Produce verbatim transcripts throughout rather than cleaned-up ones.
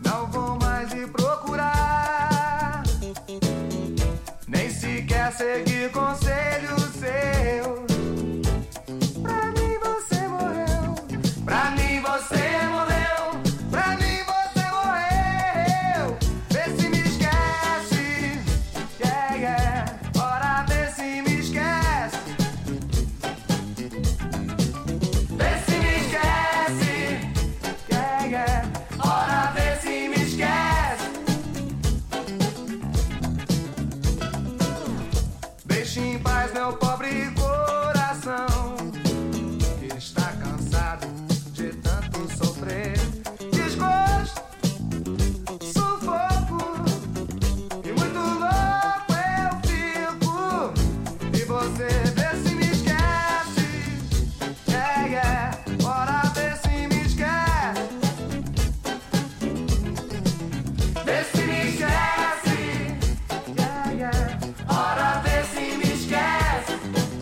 Não vou mais lhe procurar, nem sequer seguir conselho seu. Pra mim você morreu, pra mim você morreu, pra mim você morreu. Vê se me esquece, yeah, yeah. Ora, vê se me esquece. Vê se me esquece, yeah, yeah. Ora, vê se me esquece. Deixe em paz meu pobre coração, que está cansado de tanto sofrer. Desgosto, sufoco e muito louco eu fico. E você vê se me esquece, yeah, yeah. Ora, vê se me esquece. Vê se me esquece, yeah, yeah. Ora, vê se me esquece.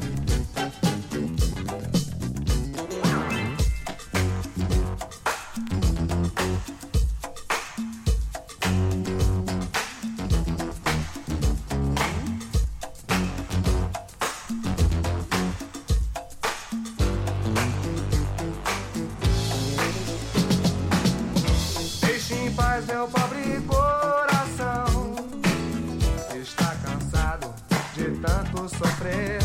Deixe em paz meu pobre coração, que está cansado de tanto sofrer.